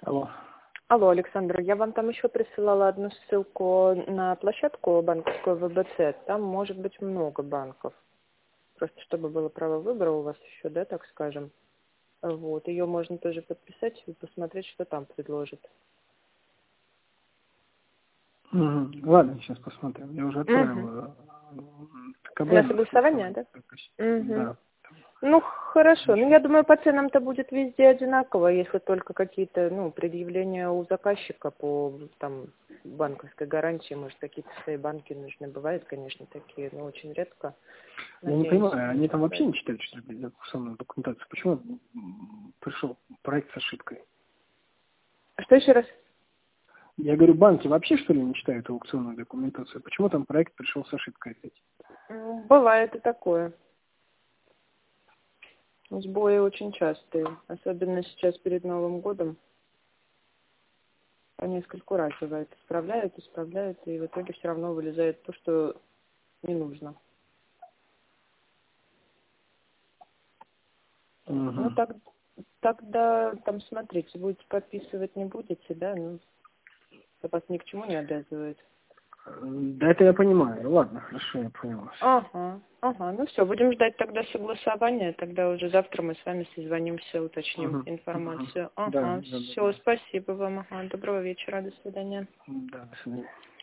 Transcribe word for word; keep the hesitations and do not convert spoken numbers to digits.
Алло. Алло, Александр, я вам там еще присылала одну ссылку на площадку банковскую вэ бэ цэ. Там может быть много банков. Просто чтобы было право выбора у вас еще, да, так скажем. Вот. Ее можно тоже подписать и посмотреть, что там предложит. Угу. Ладно, сейчас посмотрим. Я уже отправил Угу. э, ка бэ На на согласование, да? Угу. Да. Ну, хорошо. Ну, я думаю, по ценам-то будет везде одинаково, если только какие-то, ну, предъявления у заказчика по, там, банковской гарантии, может, какие-то свои банки нужны. Бывают, конечно, такие, но очень редко. Я не Надеюсь, понимаю, они там вообще бывает. не читают, что ли, аукционную документацию? Почему м, пришел проект с ошибкой? Что еще раз? Я говорю, банки вообще, что ли, не читают аукционную документацию? Почему там проект пришел с ошибкой опять? М, Бывает и такое. Сбои очень частые, особенно сейчас перед Новым годом. По нескольку раз бывает. Исправляют, исправляют, и в итоге все равно вылезает то, что не нужно. Ну, Угу. так, тогда, там, смотрите, будете подписывать, не будете, да? Ну, это вас ни к чему не обязывает. Да, это я понимаю. Ладно, хорошо, я понял вас. Ага, ага. Ну все, будем ждать тогда согласования. Тогда уже завтра мы с вами созвонимся, уточним Угу. Угу. информацию. Да, Ага, да, да, все, да. спасибо вам. Ага, доброго вечера, до свидания. Да, до свидания.